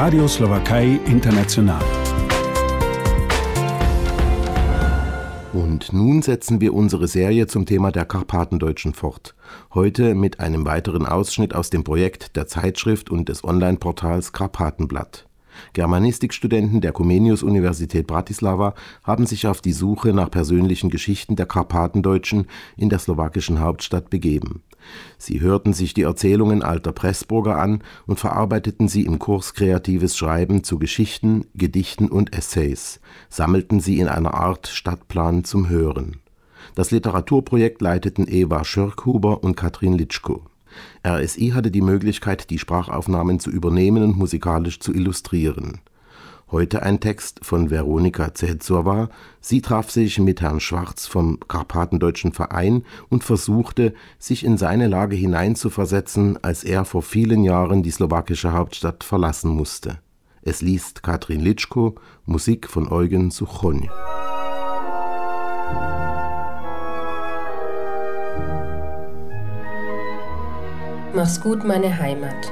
Radio Slowakei International. Und nun setzen wir unsere Serie zum Thema der Karpatendeutschen fort. Heute mit einem weiteren Ausschnitt aus dem Projekt der Zeitschrift und des Online-Portals Karpatenblatt. Germanistikstudenten der Comenius-Universität Bratislava haben sich auf die Suche nach persönlichen Geschichten der Karpatendeutschen in der slowakischen Hauptstadt begeben. Sie hörten sich die Erzählungen alter Pressburger an und verarbeiteten sie im Kurs Kreatives Schreiben zu Geschichten, Gedichten und Essays, sammelten sie in einer Art Stadtplan zum Hören. Das Literaturprojekt leiteten Eva Schörkhuber und Katrin Litschko. RSI hatte die Möglichkeit, die Sprachaufnahmen zu übernehmen und musikalisch zu illustrieren. Heute ein Text von Veronika Zehzova. Sie traf sich mit Herrn Schwarz vom Karpatendeutschen Verein und versuchte, sich in seine Lage hineinzuversetzen, als er vor vielen Jahren die slowakische Hauptstadt verlassen musste. Es liest Katrin Litschko, Musik von Eugen Suchonj. Mach's gut, meine Heimat.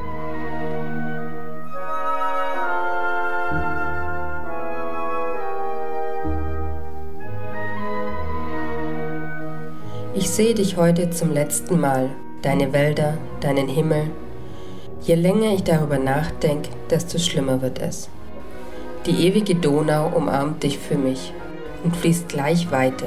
Ich sehe dich heute zum letzten Mal, deine Wälder, deinen Himmel. Je länger ich darüber nachdenke, desto schlimmer wird es. Die ewige Donau umarmt dich für mich und fließt gleich weiter.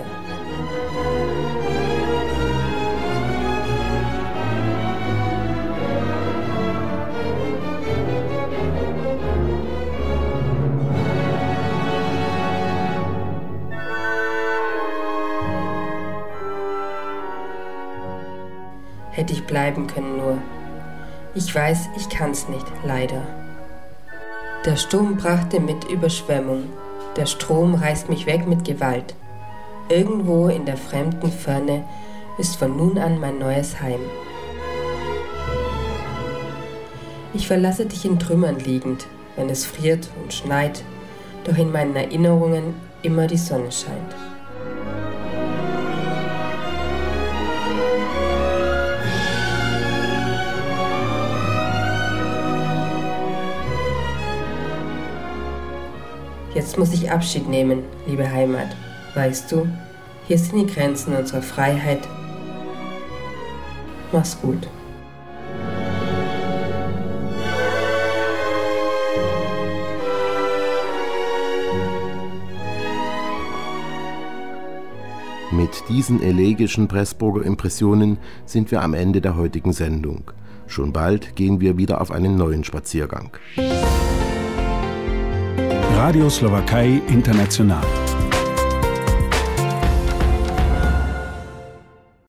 Hätte ich bleiben können nur. Ich weiß, ich kann's nicht, leider. Der Sturm brachte mit Überschwemmung. Der Strom reißt mich weg mit Gewalt. Irgendwo in der fremden Ferne ist von nun an mein neues Heim. Ich verlasse dich in Trümmern liegend, wenn es friert und schneit, doch in meinen Erinnerungen immer die Sonne scheint. Jetzt muss ich Abschied nehmen, liebe Heimat. Weißt du, hier sind die Grenzen unserer Freiheit. Mach's gut. Mit diesen elegischen Pressburger Impressionen sind wir am Ende der heutigen Sendung. Schon bald gehen wir wieder auf einen neuen Spaziergang. Radio Slowakei International.